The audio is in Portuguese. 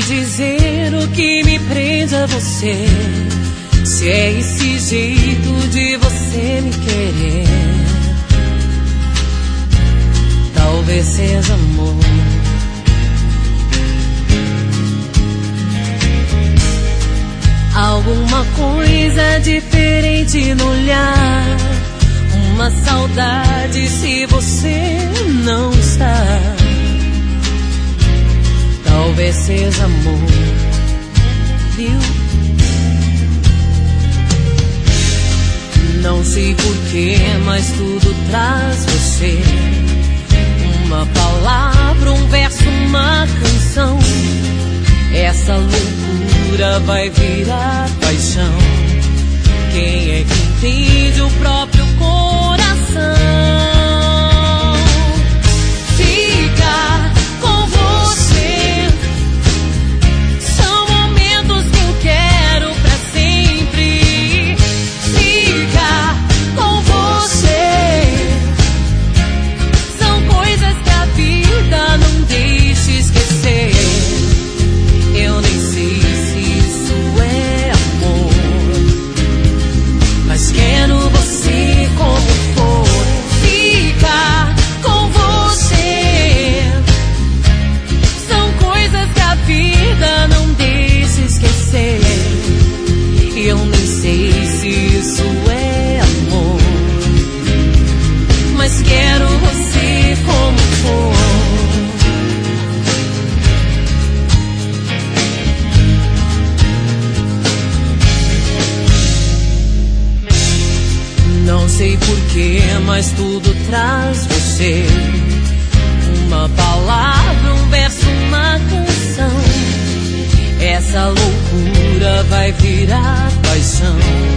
dizer o que me prende a você. Se é esse jeito de você me querer, talvez seja amor. Alguma coisa diferente no olhar, uma saudade se você não está. Talvez seja amor, viu? Não sei porquê, mas tudo traz você. Uma palavra, um verso, uma canção. Essa loucura vai virar paixão. Quem é que entende o próprio coração? Ficar com você são momentos que eu quero pra sempre. Ficar com você são coisas que a vida não deixa esquecer. Eu nem sei se isso é amor, mas quero você como for. Ficar com você são coisas que a vida não deixa esquecer. Eu nem sei se isso é amor, mas quero você como for. Não sei porquê, mas tudo traz você. Uma palavra, um verso, uma canção. Essa loucura vai virar paixão.